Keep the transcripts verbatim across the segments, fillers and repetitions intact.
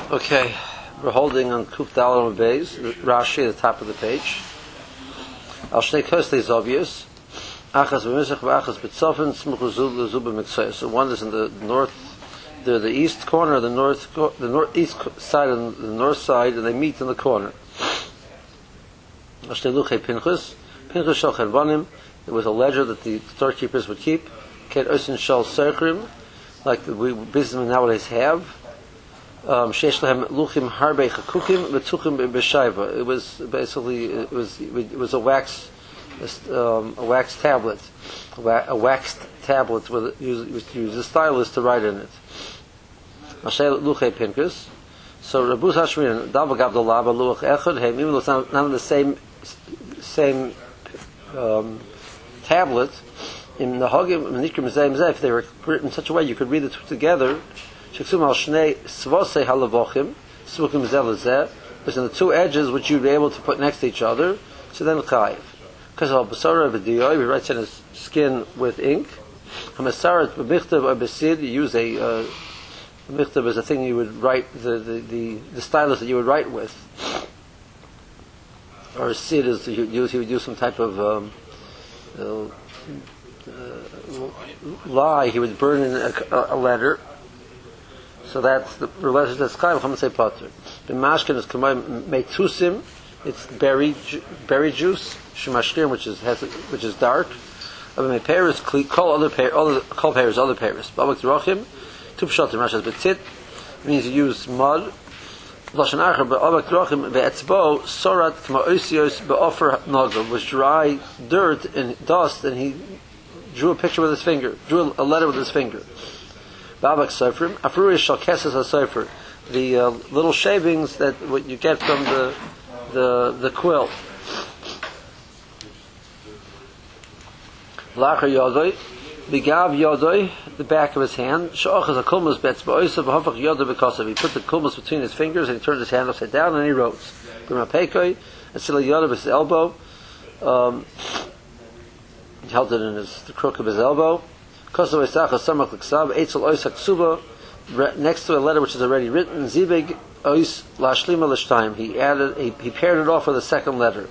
Okay, we're holding on Kuf Daled Beis, Rashi at the top of the page. Al Shnei Kosli is obvious. Achas b'mizrach v'achas b'tzofen smuchu zu b'mitzvah. So one is in the north, the the east corner, the north, the northeast side, and the north side, and they meet in the corner. Al Shnei Luchei Pinchas, Pinchas shel Chervanim. There was a ledger that the storekeepers would keep. Ket osin shel serchrim, like the we businessmen nowadays have. Um, Sheish lehem luchim harbe chakukim v'tuchim b'shayva. It was basically it was it was a wax um, a wax tablet, a waxed tablet with used use a stylus to write in it. Mashay luchei pinkus. So Rabus Hashmin davagav the lava luch echad hem, even though it's not, not the same same um, tablet. In the Hagim Nikrim Zayim Zay, if they were written in such a way you could read the two together. Sheksum al Shnei Svosei Halavochim Smukim Zelazeh, was in the two edges which you'd be able to put next to each other. So then Chayiv, because al Basara B'Diyoy, he writes in his skin with ink. Hamasarat B'Michtav or B'Sid, you use a uh, Michtav is a thing you would write the the, the, the stylus that you would write with, or a Sid is you use he would use some type of um, uh, uh, lie. He would burn in a, a letter. So that's the letters that's Chayiv Chametz Potter. The mashkin is Kamay Meitusim. It's berry ju- berry juice. Shemashkirim, which is has which is dark. But Paris call other pair other call pairs other pairs. Babak Rochim. Two pshatim Rashas Betzit means you use mud. Lashon Achar Babak Rochim Be'etzbo Sorat Kama Osios Be'ofer Nagel was dry dirt and dust, and he drew a picture with his finger, drew a letter with his finger. Babak Sofrim, Afruri Shal Kesses HaSofer, the uh, little shavings that what you get from the the the quill. Lachar Yodoi, Bigav Yodoi, the back of his hand. Sha'achas HaKulmus Betz Ba'osav Hafach Yodoi B'Kosav. He put the kulmus between his fingers and he turned his hand upside down and he wrote. B'Mapekoi, Asila Yodoi with his elbow. Um, he held it in his the crook of his elbow. Next to a letter which is already written, Zibig Ois Lashlima Lishtaim. He added, he, he paired it off with a second letter.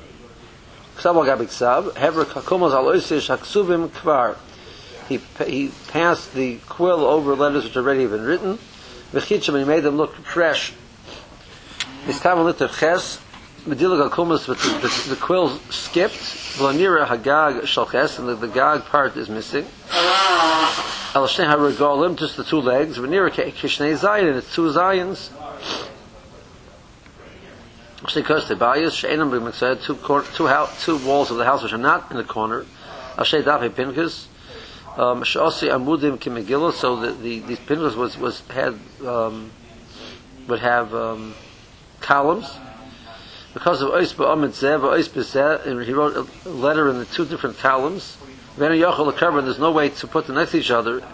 He he passed the quill over letters which already been written. And he made them look fresh. Medilag al-Kumas, but the, the, the quill skipped. V'lanira hagag shalches, and the, the gag part is missing. Al shnei haragolim, just the two legs. V'nira kishnei zayin, and it's two zayins. Shnei koste bayis she'enam b'mitzvah, two two two walls of the house which are not in the corner. Al shnei dafei pinkas. Um, she'osi amudim ki megillah, so the, the these pinkas was was had um, would have um, columns. Because of Ois Ba'amid Zeh, Ois B'Zeh, and he wrote a letter in the two different columns. When you cover, there's no way to put them next to each other.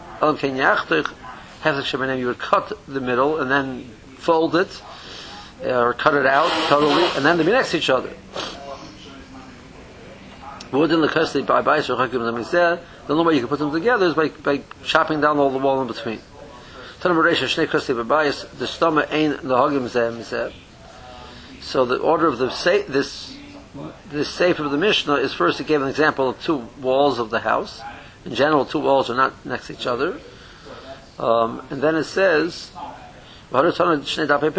You would cut the middle and then fold it, or cut it out totally, and then they'd be next to each other. The only way you can put them together is by, by chopping down all the wall in between. So the order of the sa- this this safe of the Mishnah is first. It gave an example of two walls of the house. In general, two walls are not next to each other. Um, and then it says, when it says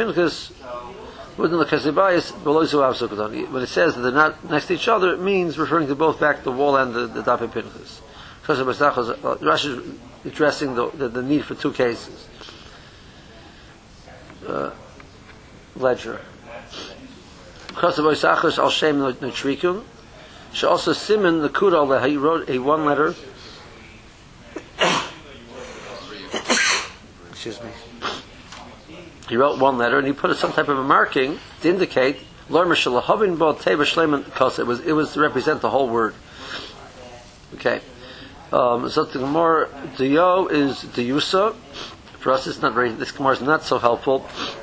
that they're not next to each other, it means referring to both back the wall and the, the Dapei Pinchas. Rashi is addressing the, the, the need for two cases. Uh, ledger. Because of Oisachos al Shem Notrikun, she also Simon the Kudal that he wrote a one letter. Excuse me. He wrote one letter and he put some type of a marking to indicate Lorma Shalahavin Bo Teva Shleiman, because it was it was to represent the whole word. Okay. Um, so the more Diyo is Diyusa. For us, it's not very. This Gemara is not so helpful.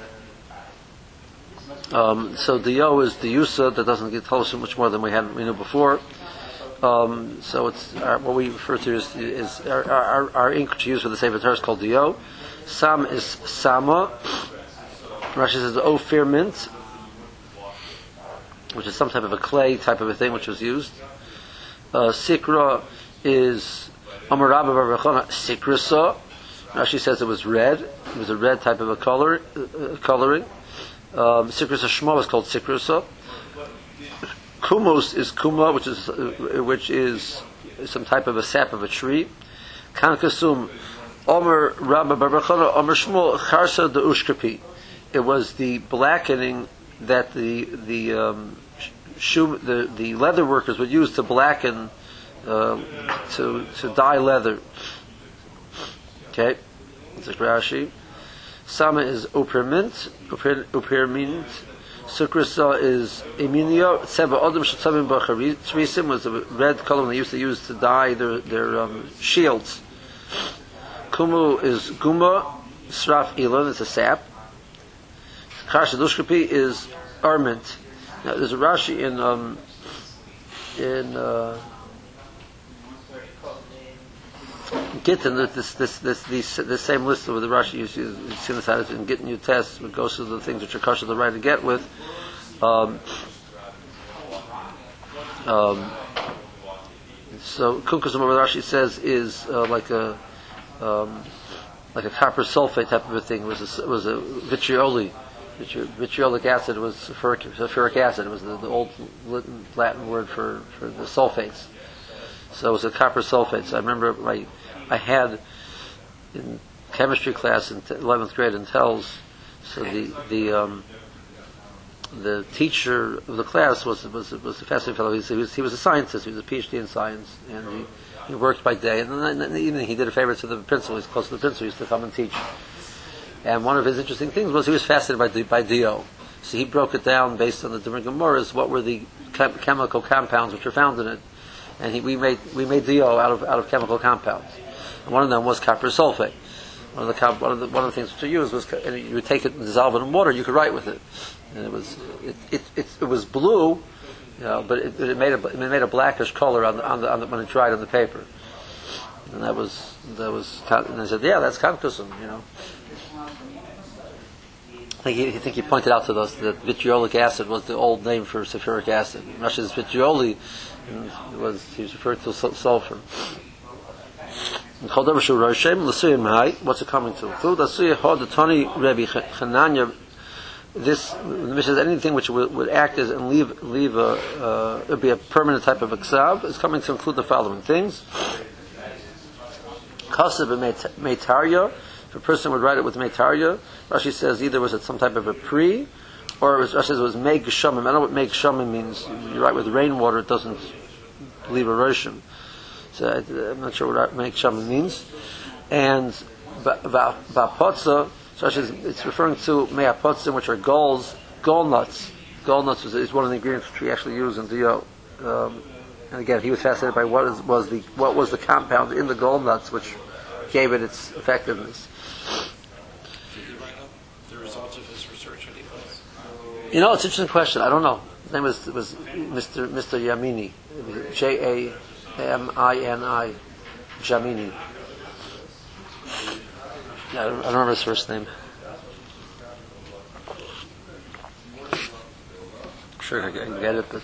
Um, so the yo is the yusa that doesn't get told so much more than we had we knew before. Um, so it's our, what we refer to is, is our, our, our ink to use for the Sefer Torah is called the yo. Sam is sama. Rashi says Ophir mint, which is some type of a clay type of a thing which was used. Uh, Sikra is Amar Rabba bar Bechana Sikrasa. Rashi says it was red. It was a red type of a color, uh, coloring. Um, Sikrasa Shema was called Sikrasa. Kumos is Kuma, which is uh, which is some type of a sap of a tree. Kankasum Omer Rabba bar Bechana Omer Shmuel Charsa de Ushkapi. It was the blackening that the the um, shoe the, the leather workers would use to blacken uh, to to dye leather. Okay, it's like Rashi. Sama is upermint, upermint. Sukrasa is eminia. Seba odom shetzavim b'charisim was a red color they used to use to dye their their um, shields. Kumu is guma. Sraf ilan is a sap. Karsha dushkapi is arment. Now there's a Rashi in um, in uh, Gittin, this this this this the same list of the Rashi you see, you see this how in Gittin you test it goes through the things which are kosher the right to get with. Um, um, so Kunkasum what Rashi says is uh, like a um, like a copper sulfate type of a thing. It was a, it was a vitrioli. Vitriolic acid was sulfuric, sulfuric acid. It was the, the old Latin word for, for the sulfates. So it was a copper sulfate. So I remember my, I had in chemistry class in eleventh grade in Tells. So the the um, the teacher of the class was was was a fascinating fellow. He was he was a scientist. He was a PhD in science, and he, he worked by day. And then in the evening he did a favor to the principal. He's close to the principal. He used to come and teach. And one of his interesting things was he was fascinated by by Dio. So he broke it down based on the different Gemaras. What were the chem- chemical compounds which were found in it? And he, we made we made Dio out of out of chemical compounds. And one of them was copper sulfate. One of the comp- one of the one of the things which you used was, and you would take it and dissolve it in water. You could write with it. And it was it it, it, it was blue, you know, but it, it made a it made a blackish color on the, on the, on the when it dried on the paper. And that was that was and I said, yeah, that's Kankusum, you know. I think he, I think he pointed out to us that vitriolic acid was the old name for sulfuric acid. Rashi's vitrioli was he was referred to sulfur. What's it coming to? This this is anything which would, would act as and leave leave a uh, it would be a permanent type of ksav. It's coming to include the following things. Kasav meitarya. If a person would write it with meitarya, Rashi says either was it some type of a pre, or it was, Rashi says it was meg shamim. I don't know what meg shamim means. You write with rainwater, it doesn't leave a roshim. So I, I'm not sure what meg shamim means. And ba'apotza, so Rashi, it's referring to me'apotzim, which are galls, gall nuts. Gall nuts is, is one of the ingredients which we actually use in dio. Um, and again, he was fascinated by what is, was the what was the compound in the gall nuts which gave it its effectiveness. The results of his research, you know, it's an interesting question. I don't know. His name was was Mister Mister Yamini, J A M I N I, Jamini. Yeah, I don't, I don't remember his first name. I'm sure I can get it, but.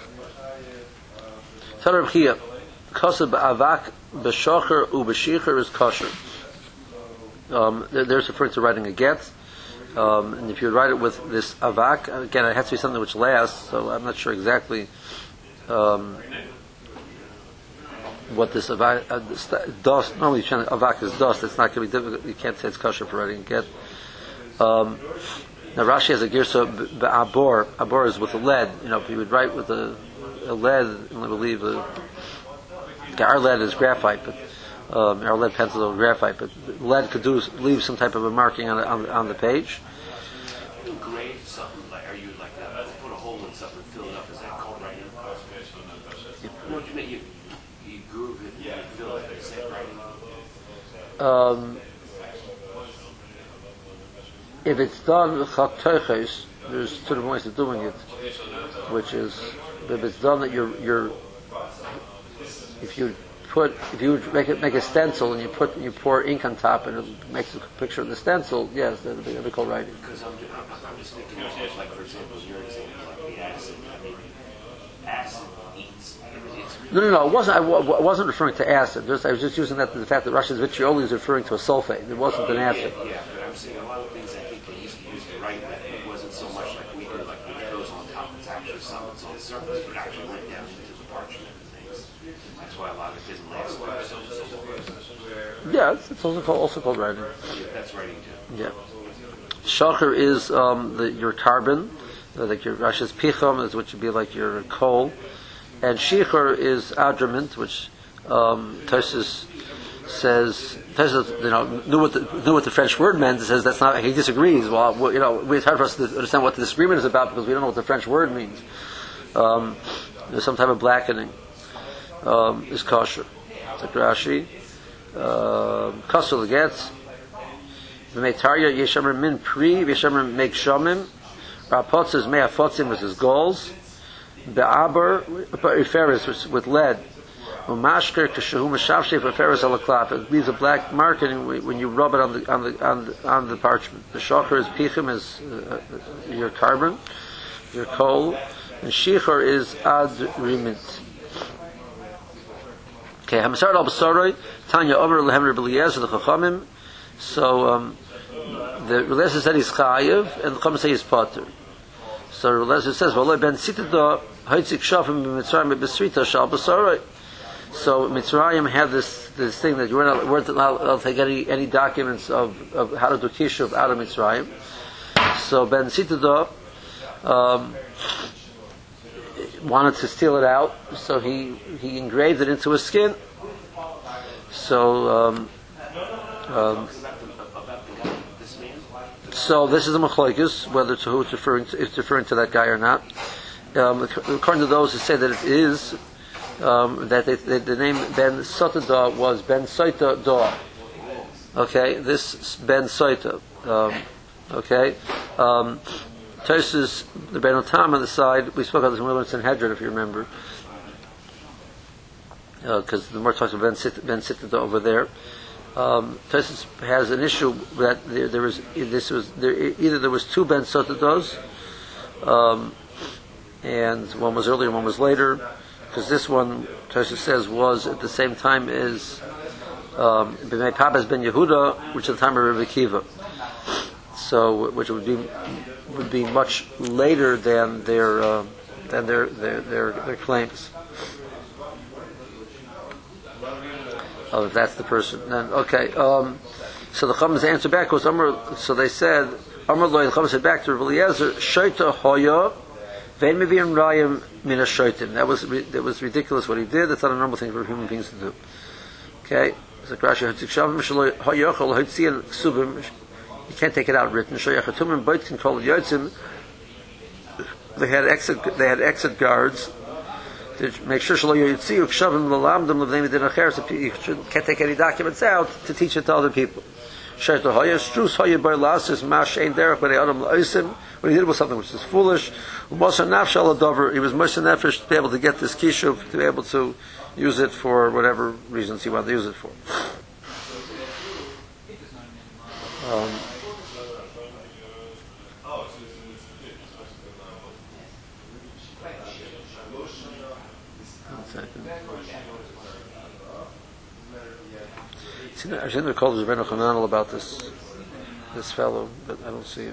Tell Reb Chia, Kosab Avak B'Shocher U'B'Shicher is kosher. Um, there's referring to writing a get. Um, and if you write it with this avak, again, it has to be something which lasts, so I'm not sure exactly um, what this avak, uh, this dust, normally avak is dust, it's not going to be difficult, you can't say it's kosher for writing a get. Um, now Rashi has a girsa b'abor, abor is with a lead, you know, if you would write with a, a lead, and I believe a, our lead is graphite, but Um, our lead pencil or graphite, but lead could do leave some type of a marking on the, on, the, on the page. You grade something, like, are you like uh, put a hole in something, fill it up? Is that called writing? You know what you mean? You, you groove it, you fill it. Is that writing? Um, if it's done chak there's two different ways of doing it, which is if it's done that you're you're if you put if you make it make a stencil and you put you pour ink on top and it makes a picture of the stencil, yes, that'd be, that'd be called writing. Because I'm, I'm, I'm just thinking, of, like for example, your example, like the acid. I mean, acid eats everything. No, no, no. It wasn't. I, w- I wasn't referring to acid. Just, I was just using that the fact that Russia's vitriol is referring to a sulfate. It wasn't an acid. Yeah, yeah, but I'm saying a lot of things I think they used to use to write with. It wasn't so much like we did, like when it goes on top, it's actually something that's on the surface, but it actually went down into the parchment and things. That's why a lot of it didn't last long. So, so, so, Yeah, it's, it's also called also called writing. yeah, that's writing too. Yeah. Shacher is um, the, your carbon, uh, like your Russia's picham is which would be like your coal, and shicher is adrament, which um, Tosfos says. Tosfos, you know, knew what the knew what the French word meant. It says that's not. He disagrees. Well, well, you know, it's hard for us to understand what the disagreement is about because we don't know what the French word means. Um, there's some type of blackening. Um, is kosher. It's like Rashi. Kosher legets. V'meitarya yeshamer min pri v'yeshamer make shamim. Rapotz is mei afotzim with his goals. Be'aber referis with lead. Umashker kashahu mashavshe referis alaklaf. It leaves a black mark when you rub it on the on the on the, on the parchment. The shocher is pichim, is uh, your carbon, your coal, and shicher is ad remit. Okay, Hamasar al Basaroi, Tanya Omer Lehem Rebeliezer the Chachamim. So um, the Rebeliezer said he's chayiv, and the Chachamim say he's potter. So the Rebeliezer says, "V'oloi ben sitado haitzik shafim b'Mitzrayim b'Besrita shal Basaroi." So Mitzrayim had this this thing that you weren't weren't allowed to take any any documents of, of how to do kishuv out of Mitzrayim. So ben sitado um, wanted to steal it out, so he he engraved it into his skin. So um, um, so this is a machlokes whether to who it's referring to, if it's referring to that guy or not. Um, according to those who say that it is, um, that they, they, the name Ben Sotada was Ben Soita Da. Okay, this Ben Soita. Um, okay. Um, Tosfos, the Ben Otam on the side, we spoke about this when we learned Sanhedrin, if you remember, because uh, the more talks about Ben Sit Ben Sitta over there. Um, Tosfos has an issue that there, there was this was there either there was two Ben Sotados, um, and one was earlier, one was later, because this one Tosfos says was at the same time as um, B'mei Papas Ben Yehuda, which is the time of Rebbe Kiva. So, which would be would be much later than their uh, than their their their, their claims. Oh, if that's the person, then okay. Um, so the Chacham's answer back was Amar. So they said Amar Lo. The Chacham said back to Rebbe Eliezer, Shoita Hoya, Vein Mevim Rayim Mina Shoitim. That was that was ridiculous what he did. That's not a normal thing for human beings to do. Okay, so Rashi Hatzik Shavim Shlo Hoyachol Hotzian Ksubim. You can't take it out written. They had exit. They had exit guards to make sure you can't take any documents out to teach it to other people. What he did was something which is foolish. He was Moshe Nefesh to be able to get this kishuv, to be able to use it for whatever reasons he wanted to use it for. Um, I shouldn't have called Rabbeinu Chananel about this this fellow, but I don't see it.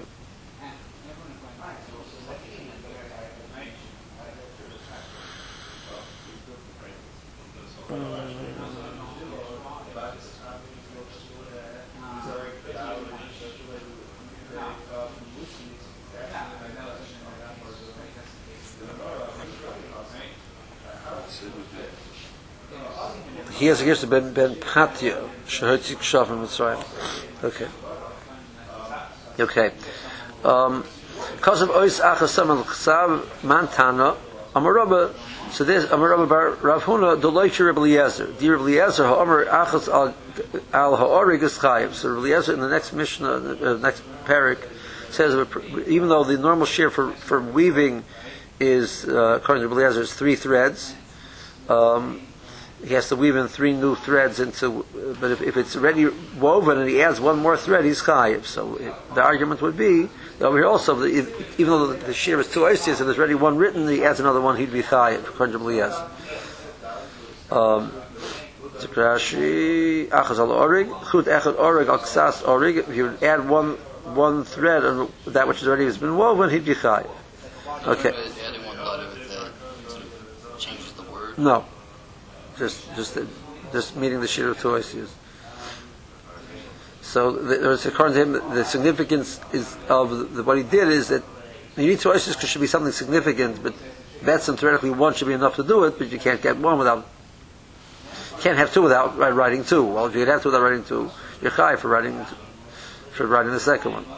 He has a gift of Ben Ben Patya, Shehotzik Shavim Mitzrayim. Okay. Okay. Um, because of Ois Achasam al Chsav Mantana, Amarabba. So this Amarabba Bar Rav Huna Deloicher Rebbe Eliezer. The Rebbe Eliezer Ha'amar Achas al al Ha'orig is Chayiv. So Rebbe Eliezer in the next Mishnah, the next parak, says even though the normal shear for for weaving is uh, according to Rebbe Eliezer is three threads. Um, he has to weave in three new threads into. But if, if it's already woven and he adds one more thread, he's chayiv. So it, the argument would be that over here also, the, if, even though the, the shear is two oisias and there's already one written, he adds another one, he'd be chayiv. Conjugally, yes. Um, Rashi, achaz al orig, chut echad orig al ksas orig. If you would add one one thread on that which already has been woven, he'd be chayiv. Okay. Adding one letter that sort of changes the word. No, just just just meeting the shear of two oisias. So there's according to him, the significance is of the, the, what he did is that you need two oisias because it should be something significant, but that's and theoretically one should be enough to do it, but you can't get one without. Can't have two without writing two. Well, if you could have two without writing two, you're high for writing for writing the second one.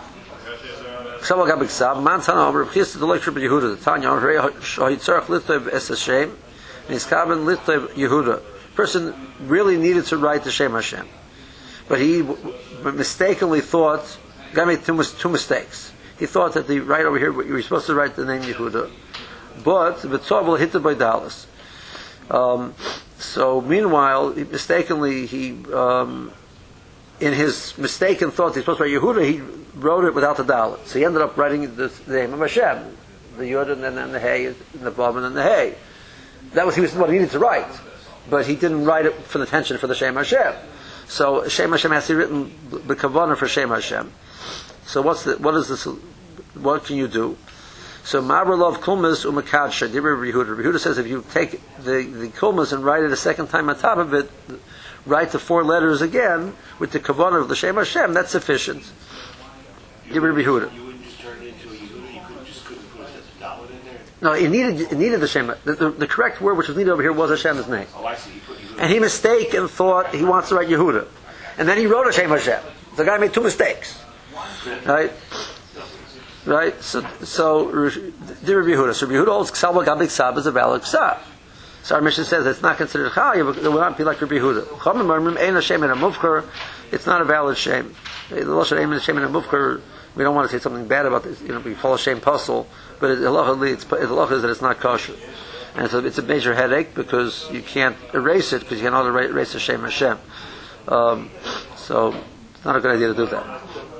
Person really needed to write the Shem Hashem, but he mistakenly thought. Got made two, two mistakes. He thought that the right over here you were supposed to write the name Yehuda, but the Tzavul hit it by Dallas. Um, So meanwhile, he mistakenly he, um, in his mistaken thought he's supposed to write Yehuda, he wrote it without the dalet. So he ended up writing the, the name of Hashem, the Yud and then the Hey, and the Vav and then the Hey. That was he was what he needed to write, but he didn't write it for the tension for the Shem Hashem. So Shem Hashem has to be written the kavanah for Shem Hashem. So what's the what is this? What can you do? So Mabralov Kulmas Umakadsha Dibur Yehuda. Yehuda says if you take the, the Kulmas and write it a second time on top of it, write the four letters again with the kavanah of the Shem Hashem, that's sufficient. Dibur Yehuda. You wouldn't just turn it into a Yehuda, you could, just couldn't put a dalet in there? No, it needed it needed the Shem. The, the, the correct word which was needed over here was Hashem's name. Oh, I see. You put Yehuda. And he mistaken and thought he wants to write Yehuda. And then he wrote Hashem Hashem. The guy made two mistakes. Right? Right? So, so, Rabbi Yehuda. So, Rabbi Yehuda holds Ksav Gabik Ksav is a valid Ksav. So, our mission says it's not considered Chayiv, but it will not be like Rabbi Yehuda. Chomim Marmim Ein Hashem in a Mufkar, it's not a valid shame. The Lashon Ein Hashem in a Mufkar, we don't want to say something bad about this, you know, we call a shame puzzle, but it, Allah it's, Allah is that it's not kosher. And so it's a major headache because you can't erase it because you cannot erase the Shem Hashem. Um, so, it's not a good idea to do that.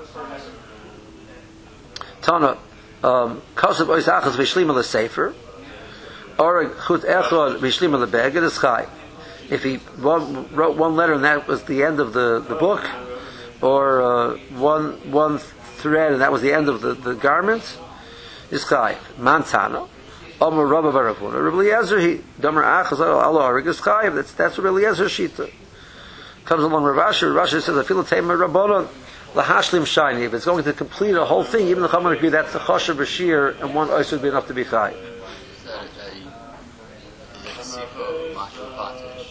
Tana, Kasav Ois Achaz V'Shlima L'Sefer, or Chut Echad V'Shlima L'Beged is Chai. If he one, wrote one letter and that was the end of the, the book, or uh, one one thread and that was the end of the, the garment, is Chai. Mantana, Omer Rabba Baravuna, Rabbi Eliezer, he, Domer Achaz Al Orig is Chai. That's, that's Rabbi Eliezer Shita. Comes along Rav Ashi, Rav Ashi says, Afilu Tema Rabbanon, Lahashlim shiny. If it's going to complete a whole thing, even the Chachamim agree that's the Choshev Bashir, and one ois would be enough to be Chai. Is that a Yekasifa Makapatish?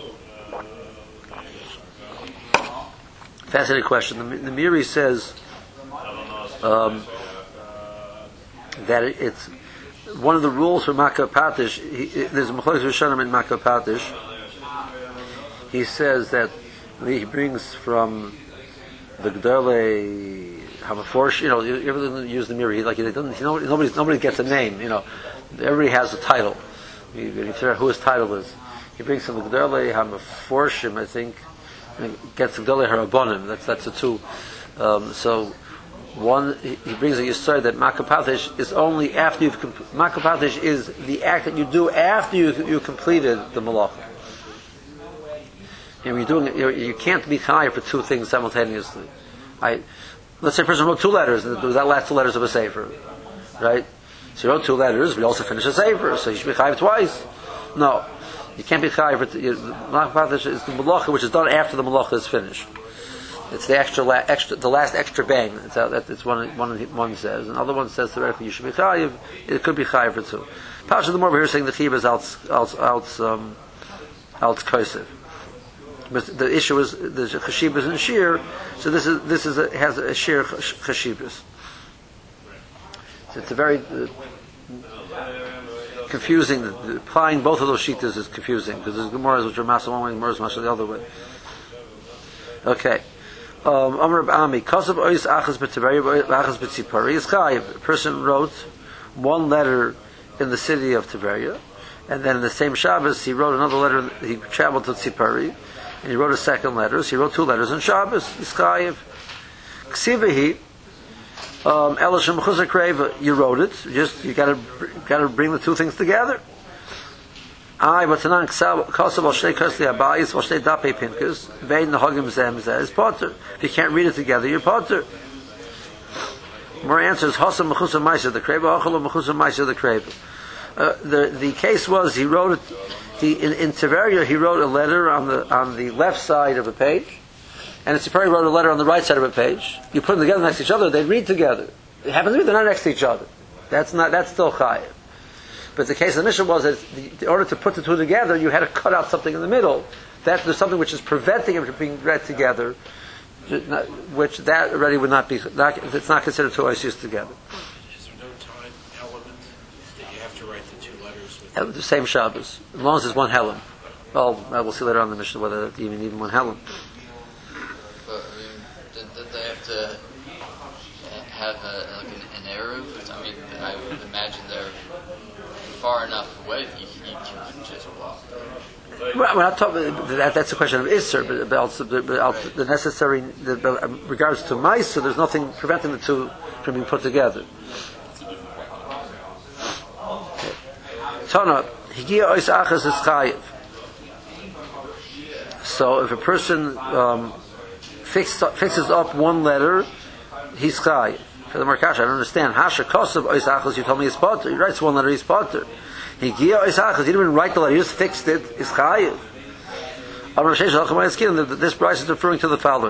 Fascinating question. The, the Miri says um, that it, it's one of the rules for Makapatish. There's a Mechlokes Rishonim in Makapatish. He says that he brings from the Gdolei Hamaforsh, you know, you ever use the Miri, like he doesn't, nobody, nobody, nobody gets a name, you know, everybody has a title. You, you figure out who his title is. He brings from the Gdolei Hamaforshim, I think, and gets the Gdolei Harabonim. That's that's the two. Um, so one, he, he brings a Yisrael that Makapatish is only after you've Makapatish is the act that you do after you you completed the Malacha. You know, you're doing it, you're, you can't be higher for two things simultaneously. I, let's say a person wrote two letters, and that last two letters of a sefer, right? So he wrote two letters, we also finished a sefer, so you should be chayiv twice. No, you can't be chayiv for. Makapatish is the malacha which is done after the malacha is finished. It's the extra, la, extra, the last extra bang. It's, how, that, it's one, one, one says. Another one says theoretically you should be chayiv. It could be chayiv for two. Pasha the more we're here saying the chiyuv is out, out, out, um, out kosev. But the issue is the chashibas and shir, so this is this is a, has a shir chashibas. So it's a very uh, confusing. The, the, applying both of those shitas is confusing because there's gemaras which are masa one way, gemaras masa the other way. Okay, Amar Ami Kasav Ois Achas B'Tiberia Achas B'Tzipari is Chayiv. A person wrote one letter in the city of Tiberia And then in the same Shabbos, he wrote another letter. He traveled to Tzipari, and he wrote a second letter. So he wrote two letters in Shabbos. Yischayev. Ksivahi. Um, Elishim Chuzak Reva. You wrote it. Just you got to got to bring the two things together. I but tanan kasav al shnei kasli abayis al shnei dapei pinkus vein nehagim zem zeh is potter. If you can't read it together, you're potter. More answers. Hasam mechusa ma'aser the kreva. Achalo mechusa ma'aser the kreva. Uh, the the case was he wrote it. He in, in Tiberia he wrote a letter on the on the left side of a page, and in Tzipari wrote a letter on the right side of a page. You put them together next to each other, they read together. It happens to be they're not next to each other. That's not that's still chayiv. But the case of the mission was that in order to put the two together, you had to cut out something in the middle. That there's something which is preventing them from being read together, which that already would not be. Not, it's not considered two issues together. The same Shabbos, as long as there's one Helen. Well, we'll see later on in the Mishnah whether you even need one Helen. But I mean, did, did they have to have a, like an, an Eruv? I mean, I would imagine they're far enough away that you, you can just walk. Well, we're not talking. That, that's a question of Isser, but, but also the, but also the necessary. The, but in regards to Maisa, there's nothing preventing the two from being put together. Tana, higia ois achas is chayiv. So if a person um, fix, fixes up one letter, he's chayiv. For the Markash, I don't understand. Hasha kosav ois achas, you told me he's potter. He writes one letter, he's potter. Higia ois achas, he didn't even write the letter, he just fixed it, is chayiv. This price is referring to the following.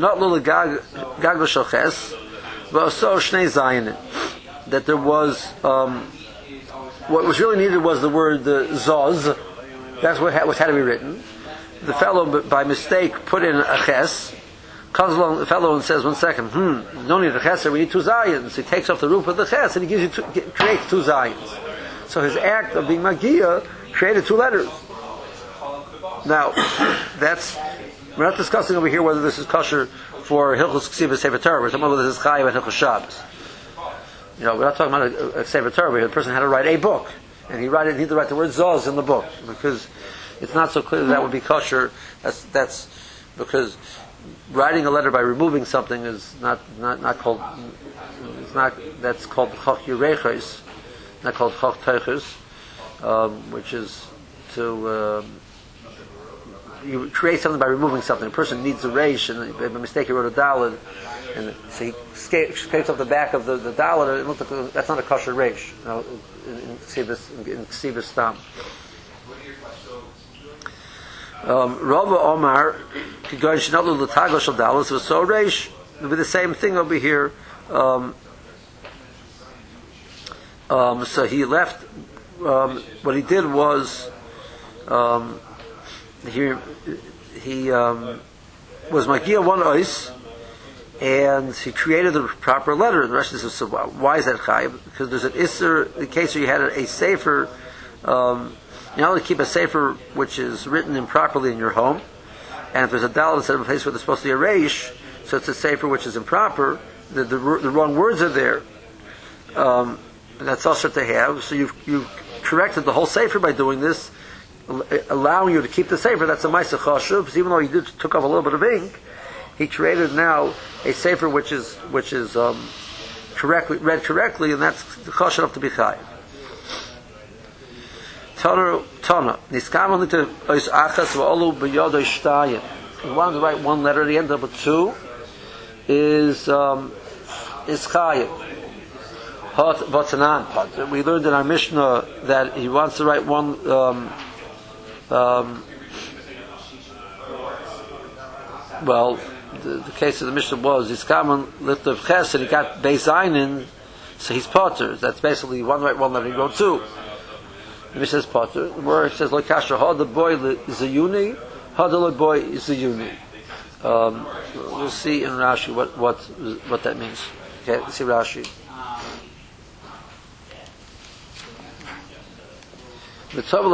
That there was um, what was really needed was the word the zoz. That's what had, what had to be written. The fellow, by mistake, put in a ches. Comes along the fellow and says, "One second, hmm, no need a ches. We need two zayins." He takes off the roof of the ches and he gives you two, creates two zayins. So his act of being magia created two letters. Now, that's we're not discussing over here whether this is kosher for Hilchos Ksivas Sefer Torah. We're talking about whether this is chayiv and Hilchos Shabbos. You know, we're not talking about a, a Sefer Torah where the person had to write a book, and he write it, he had to write the word Zoz in the book because it's not so clear that, that would be kosher. That's that's because writing a letter by removing something is not not, not called. It's not that's called Chok Yureches, not called Chok Teiches, um, which is to. Um, you create something by removing something. A person needs a reish, and by mistake he wrote a daled, and so he scrapes off the back of the, the daled. It looked like a, that's not a kosher reish. You know, in Ksivas in Ksivas Stam. Rabba Omar Kigoyin Shnadlu L'Tagla Shel Daled was so reish. It'll be the same thing over here. Um, um, so he left. Um, what he did was. Um, He he um, was magia one ois, and he created the proper letter. The Rashi says, so why is that chayiv? Because there's an isser, the case where you had a, a sefer, um, you not only keep a sefer which is written improperly in your home, and if there's a daled instead of a place where there's supposed to be a reish, so it's a sefer which is improper, the, the, the wrong words are there. Um, and that's also to have. So you've, you've corrected the whole sefer by doing this, allowing you to keep the sefer. That's a ma'aseh chashuv. So even though he did, took off a little bit of ink, he created now a sefer which is which is um, correctly read correctly, and that's chashuv enough to be chayiv. Tana Tana niskam only to ois achas v'olu b'yodo shtayim. He wanted to write one letter. He ended up with two. Is um, is chayiv. We learned in our Mishnah that he wants to write one. Um, Um, well, the, the case of the Mishnah was he's common lift of ches and he got beis einin, so he's potter. That's basically one right, one letter. He wrote two. The Mishnah says potter. The word says lo kasher ha the boy is a uni, ha the boy is a uni. Um, we'll see in Rashi what what what that means. Okay, let's see Rashi. He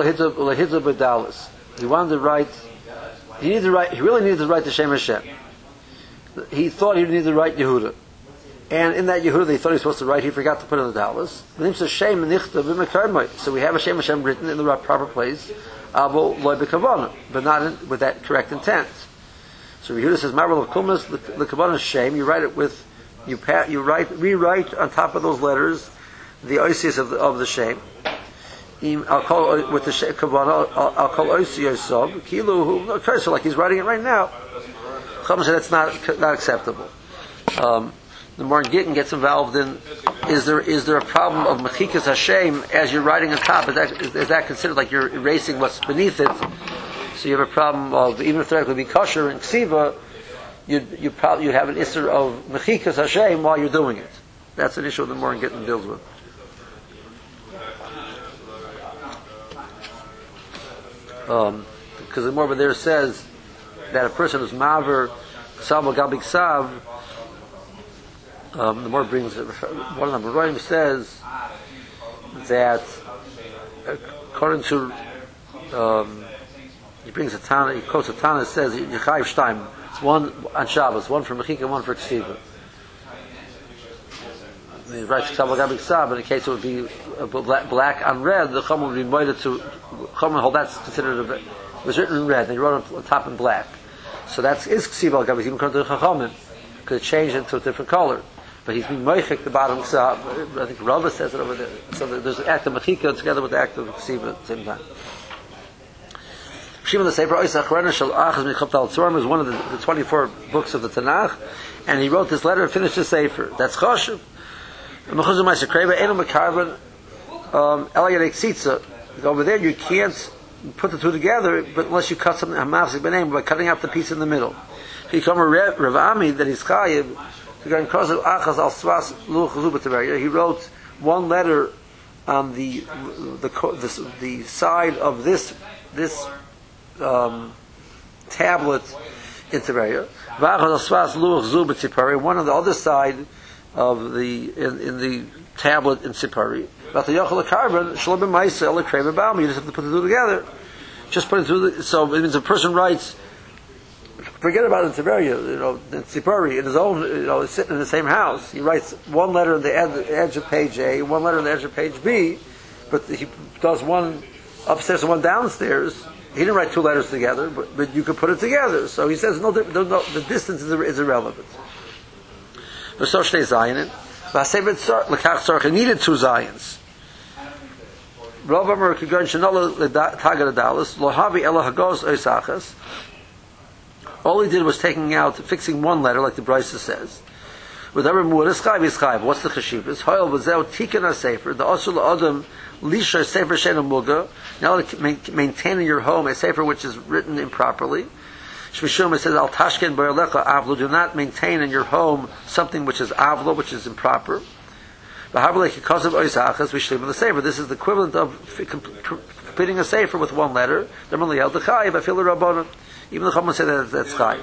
wanted to write. He needed to write. He really needed to write the Shem Hashem. He thought he needed to write Yehuda. And in that Yehuda, they thought he was supposed to write, he forgot to put in the Dallas. So we have a Shem Hashem written in the proper place, but not in, with that correct intent. So Yehuda says, Marvel of Kumas, the Kabbalah Shem, you write it with, you pat, you write, rewrite on top of those letters the oisius of the, of the Shem. I'll call with the Kabbalah, I'll call oisius sub, kilu, okay, so like he's writing it right now. Chacham said that's not, not acceptable. Um, the Moran Gittin gets involved in, is there is there a problem of mechikas Hashem as you're writing on top? Is that, is, is that considered like you're erasing what's beneath it? So you have a problem of, even if theoretically be kosher and ksiva, you you probably you have an issue of mechikas Hashem while you're doing it. That's an issue the Moran Gittin deals with. Um, because the Moran there says that a person who's maver ksav gabi ksav. Um, the more brings one of them. Roim says that according to um, he brings a Tana, he quotes a Tana that says Yechayiv Shtaim, one on Shabbos, one for Mechika, one for Ksiva. He writes Ksav Gabi Ksav, in the case it would be black, black on red. The Chum would be moided to Chum hold that's considered a, it was written in red. And he wrote it on top in black, so that's is Ksiva Gabi. Even according to the Chachamim, could change it to a different color. But he's being moichik the bottom ksav. I think Rava says it over there. So there's an act of mechika together with the act of ksiva at the same time. Shimon the Sefer Oisach Rena Shel Achaz Michop Tal Tzorim is one of the, the twenty-four books of the Tanakh, and he wrote this letter and finished the Sefer. That's choshev. Mechuzah Ma'aser Kreva Eno Mekarvan Eliyadek Tzitza. Over there you can't put the two together, but unless you cut something hamafzik b'neim by cutting out the piece in the middle. He come a Rav Ami that he's chayiv. He wrote one letter on the the the, the side of this this um, tablet in Tiberia. One on the other side of the in, in the tablet in Sipari. You just have to put the two together. Just put it through. The, so it means a person writes. Forget about it in Tiberia, you know, in Tzipori, in his own, you know, he's sitting in the same house. He writes one letter on the edge of page A, one letter on the edge of page B, but he does one upstairs and one downstairs. He didn't write two letters together, but, but you could put it together. So he says no, no, no the distance is, is irrelevant. But so Shtei Zayin, he needed two Zayins. Rav Amar Kigon Shanola Tagad Adalis, Lohavi Ela Hagos Oisachas. All he did was taking out, fixing one letter, like the Brisa says. With every mu'ud eschayv eschayv. What's the cheshivas? Hoyel v'zeu tikkun ha-sefer. The asul adam lisha sefer shena muga. Now maintaining your home a sefer which is written improperly. Shmishum it says al tashken b'yalecha avlu. Do not maintain in your home something which is avlu, which is improper. V'harbalei kikasav oisachas v'shlim the sefer. This is the equivalent of completing a sefer with one letter. They're only held the chayiv. I feel the rabbanon. Even the Chachamim say that that's chayiv.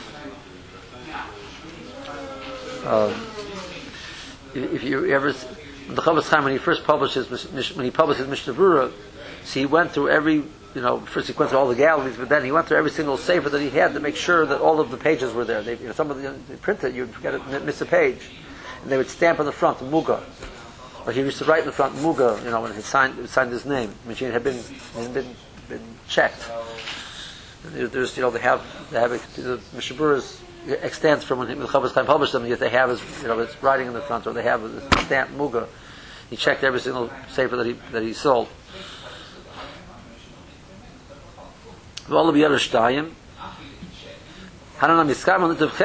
Um, if you ever, the Chavetz Chaim, when he first publishes, when he published his Mishnah Berurah, see, he went through every, you know, first he went through all the galleries, but then he went through every single sefer that he had to make sure that all of the pages were there. They, you know, some of the they print it, you'd forget it, miss a page, and they would stamp on the front Muga. Or he used to write in the front Muga, you know, when he signed signed his name, which had been had been been checked. There's, you know, they have, they have, the Mishnah Berurah extends from when the Chavetz Chaim published them, yet they have his, you know, it's writing in the front, or they have a stamp Muga. He checked every single sefer that he, that he sold. All of the other shtayim, that's,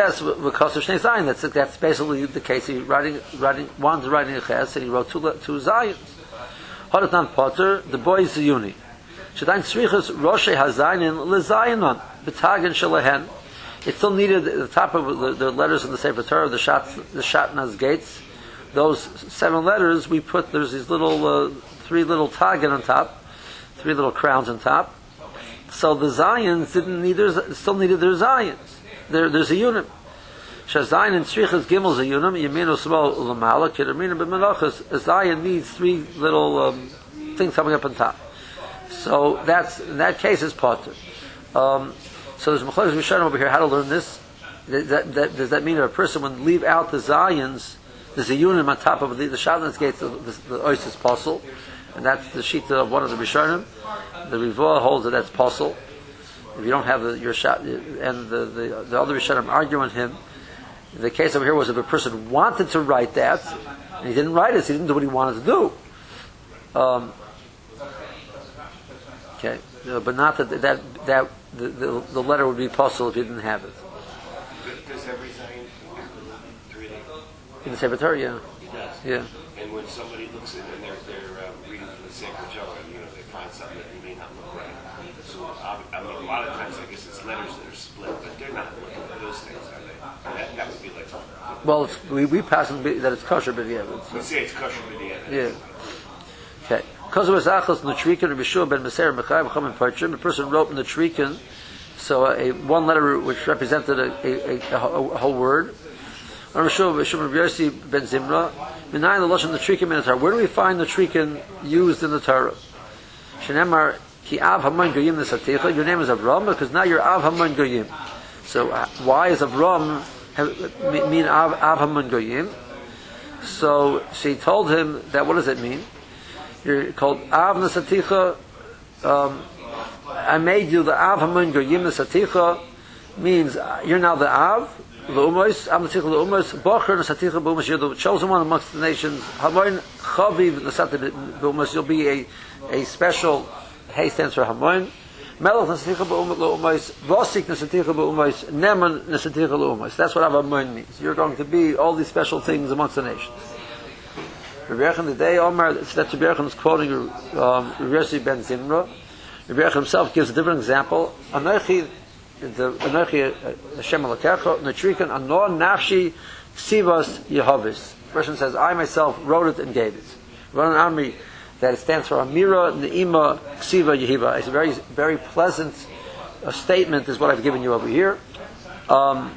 that's basically the case. He writing, writing, one's writing a ches, and he wrote two, two zayins. Hodatan Potter, the boy is a uni. Shadain Srichas Roshei Hazayin Lezayinon B'Tagen Shalahen. It still needed at the top of the, the letters in the Sefer Torah, the Shat, the Shatnaz gates. Those seven letters we put. There's these little uh, three little tagen on top, three little crowns on top. So the Zayins didn't need their, still needed their Zayins. There, there's a unit. Shazayin and Srichas Gimel is a unit. Yeminu Smo Lamala Kedamina B'Menachas. A Zayin needs three little um, things coming up on top. So that's in that case is potter. Um, so there's Mechlokas Rishonim over here how to learn this. That, that, that, does that mean that a person would leave out the Zayins There's a unit on top of the, the Shadlan's gate, the, the, the ois is possible, and that's the sheet of one of the Rishonim. The Rivua holds that that's possible. If you don't have the, your shot, and the, the, the other Rishonim arguing him, the case over here was if a person wanted to write that, and he didn't write it, so he didn't do what he wanted to do. Um, okay, uh, but not that that that the, the, the letter would be possible if you didn't have it. Does everything reading? In the Sefer Torah, yeah. He does. Yeah. And when somebody looks at it and they're, they're uh, reading from the Sefer Torah, you know, they find something that may not look right. So, I, I mean, a lot of times, I guess it's letters that are split, but they're not looking at those things, are they? That, that would be like. Well, it's, we we pass on that it's kosher, but yeah. We say it's kosher, but yeah. Yeah. Okay. Because of his achos Nutrikin, Rabbi Shua ben Meser Mechayev Chachamim Parchim, the person wrote in the Nutrikin, so a one letter which represented a, a, a, a, a whole word. Rabbi Shua ben Yossi ben Zimra, Minayin the Lashon Nutrikin in the Torah. Where do we find Nutrikin used in the Torah? Shenemar Ki Av Haman Goyim Nesaticha. Your name is Avram because now you're Av Haman Goyim. So uh, why is Avram have, mean Av, Av Haman Goyim? So she told him that. What does it mean? You're called Av Nesaticha. Um, I made you the Av Haman Goyim Nesaticha means uh, you're now the Av L'Umos Av Nesaticha L'Umos Bocher Nesaticha B'Umos. You're the chosen one amongst the nations. Haman Chaviv Nesaticha B'Umos. You'll be a a special. Hay stands for Haman. Melech Nesaticha L'Umos. Vosik Nesaticha L'Umos. Neman Nesaticha L'Umos. That's what Av Haman means. You're going to be all these special things amongst the nations. Rabbi Yechon the day Omar, that's Rabbi Yechon is quoting um, Rabbi Yossi ben Zimra. Rabbi Yechon himself gives a different example. Anochi, the Anochi Hashem Elokecha, Nutrikan Anor Nafshi Sivas Yehovis. The person says, I myself wrote it and gave it. Wrote an army that it stands for Amira Ne'ima Ksiva Yehiva. It's a very, very pleasant uh, statement, is what I've given you over here. Um,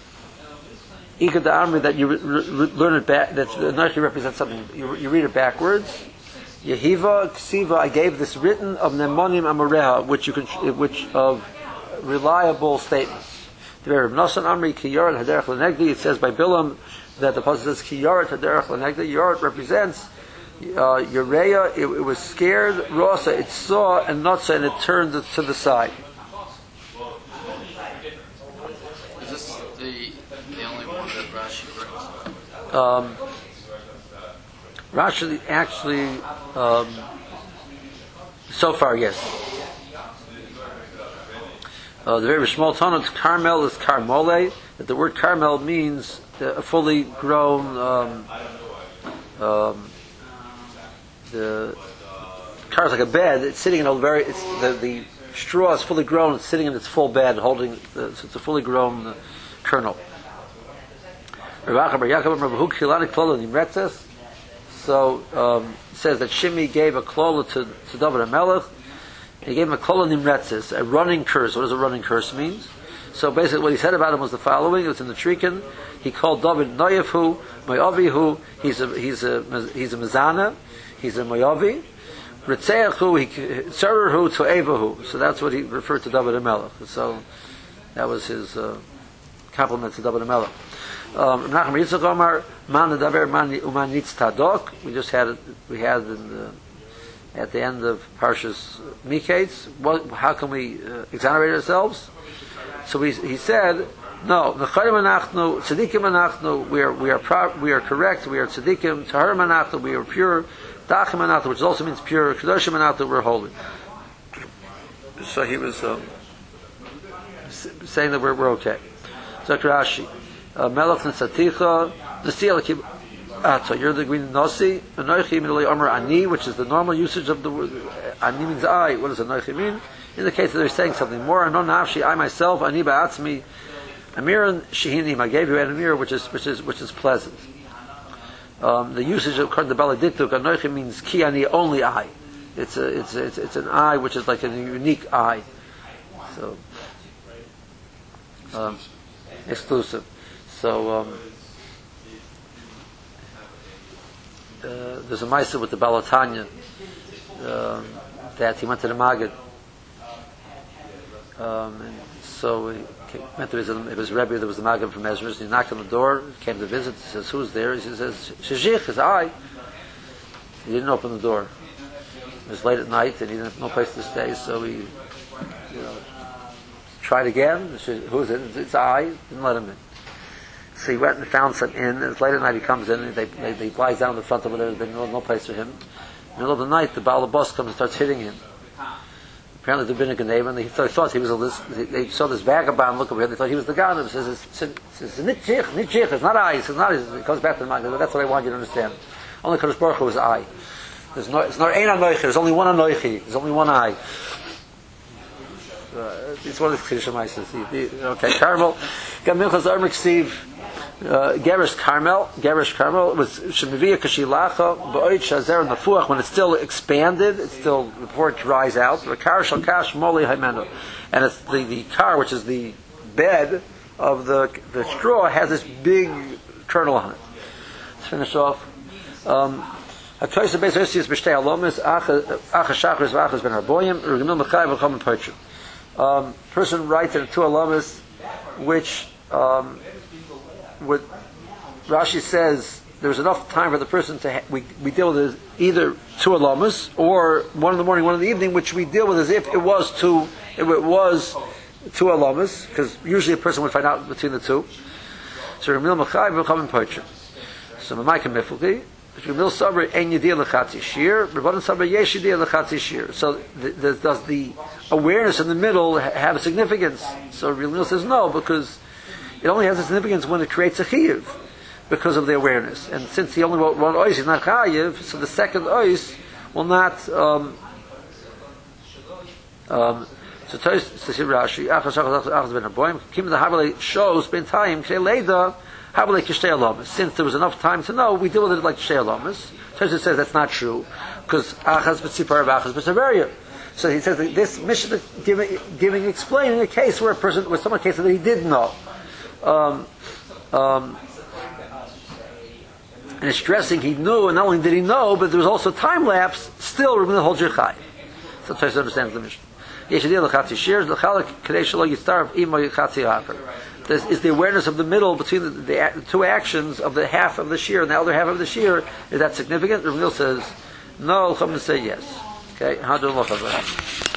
Ikad the army that you re- re- learn it back, that Anochi represents something. You, you read it backwards. Yehiva Ksiva, I gave this written of Nemonim Amoreha, which you can, which of reliable statements. The very Nosan Amri Kiyaret Haderech Lenegdi. It says by Bilam that the passage says Kiyaret Haderech Lenegdi. Yaret represents uh, Urea. It, it was scared. Rosa, it saw and not saw, and it turned to the side. Is this the the only one that Rashi brings? Um, Rashi actually, um, so far, yes. Uh, the very small tone of Carmel is Carmole. That the word Carmel means a fully grown. Um, um, the car is like a bed. It's sitting in a very. It's the, the straw is fully grown. It's sitting in its full bed, holding. The, so it's a fully grown uh, kernel. So um, it says that Shimi gave a klola to, to David HaMelech. He gave him a klola nimretzis, a running curse. What does a running curse mean? So basically what he said about him was the following. It was in the Trikin. He called David Noyefu, Moyavihu. He's a he's a he's a Mizana. He's a Moyavi. Ritzeachu, Tzererhu Toevahu. So that's what he referred to David HaMelech. So that was his uh, compliment to David HaMelech. Um, Nachman Yitzchak Omar, Man Nadaber Man Uman Nitz Tadok. We just had it. We had in the, at the end of Parshas Miketz. What? How can we uh, exonerate ourselves? So we, he said, no. Necharim Anachnu, Tzadikim Anachnu. We are we are pro, we are correct. We are Tzadikim. Taharim Anachnu. We are pure. Dachim Anachnu, which also means pure. Kedoshim Anachnu. We're holy. So he was um, saying that we're we're okay. So Rashi. Melech Nesaticha, Nasi Alakim. So you're the green Nasi, Anoichi Minulei Omer Ani, which is the normal usage of the word. Ani means I. What does Anoichi mean? In the case that they're saying something more, Anon Nafshi, I myself, Ani Ba'atzmi, Amiran Shehinim. I gave you an Amir, which is which is which is pleasant. Um, the usage of the Baladituk, Anoichi means Ki Ani, only I. It's a it's a, it's it's an I which is like a unique I. So um, exclusive. So um, uh, there's a Maisa with the Balatanya um, that he went to the Maggid, um, and so he went to visit him. It was a Rebbe, there was the Maggid from Ezra's. He knocked on the door, came to visit. He says, "Who's there?" He says, "Shishich," is I. He didn't open the door. It was late at night, and he didn't have no place to stay, so he, you know, tried again. Who's it? It's I. Didn't let him in. So he went and found some inn. And it's late at night. He comes in, and they they, they lies down in the front of it. There's no, no place for him. In the middle of the night, the Baal Boss comes and starts hitting him. Apparently, there'd been a Geneva, and they thought, thought he was a list. They saw this vagabond look over here. They thought he was the guy. And he says, "It's Nitchich, Nitchich. It's not I. It's not." He comes back to the mind. That's what I want you to understand. Only Kadosh Baruch Hu is I. There's no. It's not ein anoichi. There's only one anoichi. There's only one I. Uh, it's one of the Kiddush Ma'asos. Okay, Carmel. Gamilchas Armik Steve. Gerish Carmel, Gerish Carmel was Shemivia Kashilacha, Ba'oid Shazer Nafuach, when it's still expanded, it's still, before it dries out, Rakar Shalkash Moli Haimenu. And it's the, the car, which is the bed of the the straw, has this big kernel on it. Let's finish off. Um, HaKoysa Beis Yossi B'shtei Alomis, Acha Shachris V'achas Ben Arboyim, Rugamil Mechai V'chom Pochim. Um, person writes in two Alomis, which, um, what Rashi says, there's enough time for the person to ha- we we deal with either two alamas or one in the morning, one in the evening, which we deal with as if it was two if it was two alamas, because usually a person would find out between the two. So Ramil Machai v'Chamin Pochim. So Mamaika Mifulki, Ramil Sabra Ein Yediyah Lechatzi Shir, Rabbanan Sabra Yesh Yediyah Lechatzi Shir. So the, the, does the awareness in the middle have a significance? So Ramil says no, because it only has a significance when it creates a chiyuv, because of the awareness. And since he only wrote one ois, he's not chayiv, so the second ois will not. Um, um, so Rashi, Achas Achas Achas Ben Aboim, Kim the Havale shows Ben Taim K'nei Leida Havale Kishtei Alamas. Since there was enough time to know, we deal with it like Kishtei Alamas. Tosfos says that's not true, because Achas B'Tzipar Achas B'Tzaveria. So he says that this mission is giving, giving, explaining a case where a person, where someone case that he did know. Um, um, and it's stressing he knew, and not only did he know, but there was also time lapse. Still, we're going to hold your chai. So Tosfos understands the mission. This is the awareness of the middle between the, the, the two actions of the half of the shear and the other half of the shear. Is that significant? Ramil says no. Chum says yes. Okay, how do you look at that?